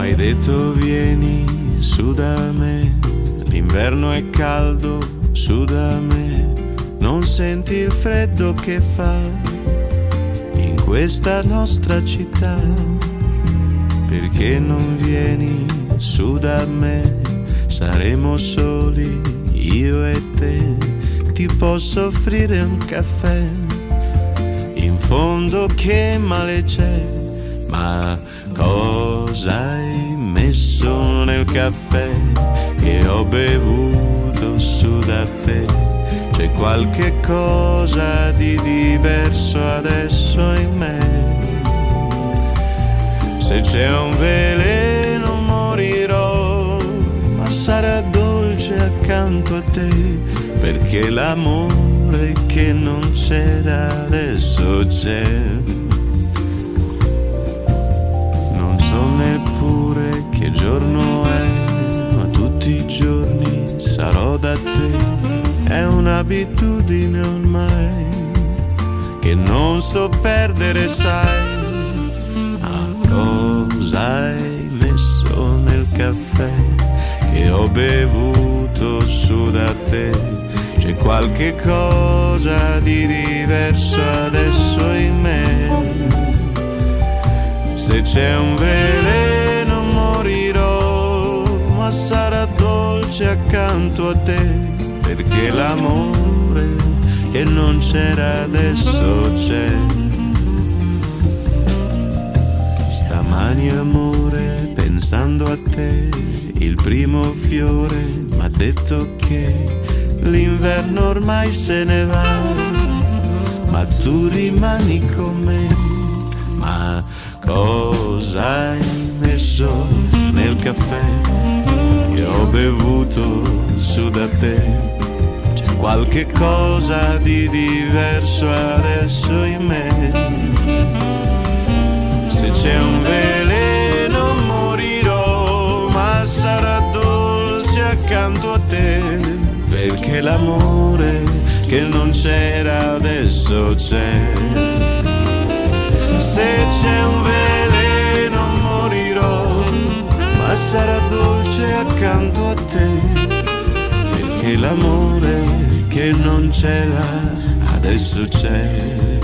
hai detto vieni su da me, l'inverno è caldo su da me, non senti il freddo che fa in questa nostra città, perché non vieni su da me, saremo soli io e te, ti posso offrire un caffè, in fondo che male c'è, ma cosa hai messo nel caffè che ho bevuto su da te? C'è qualche cosa di diverso adesso in me, se c'è un veleno morirò, ma sarà dolce accanto a te, perché l'amore che non c'era adesso c'è. Non so neppure che giorno è, ma tutti i giorni sarò da te, è un'abitudine ormai che non so perdere, sai. Ma cosa hai messo nel caffè che ho bevuto su da te? C'è qualche cosa di diverso adesso in me, se c'è un veleno morirò, ma sarà dolce accanto a te, perché l'amore che non c'era adesso c'è. Stamani amore, pensando a te, il primo fiore m'ha detto che l'inverno ormai se ne va, ma tu rimani con me. Ma cosa hai messo nel caffè che ho bevuto su da te? C'è qualche cosa di diverso adesso in me, se c'è un veleno morirò, ma sarà dolce accanto a te, perché l'amore che non c'era adesso c'è. Se c'è un veleno morirò, ma sarà dolce accanto a te, perché l'amore che non c'era adesso c'è.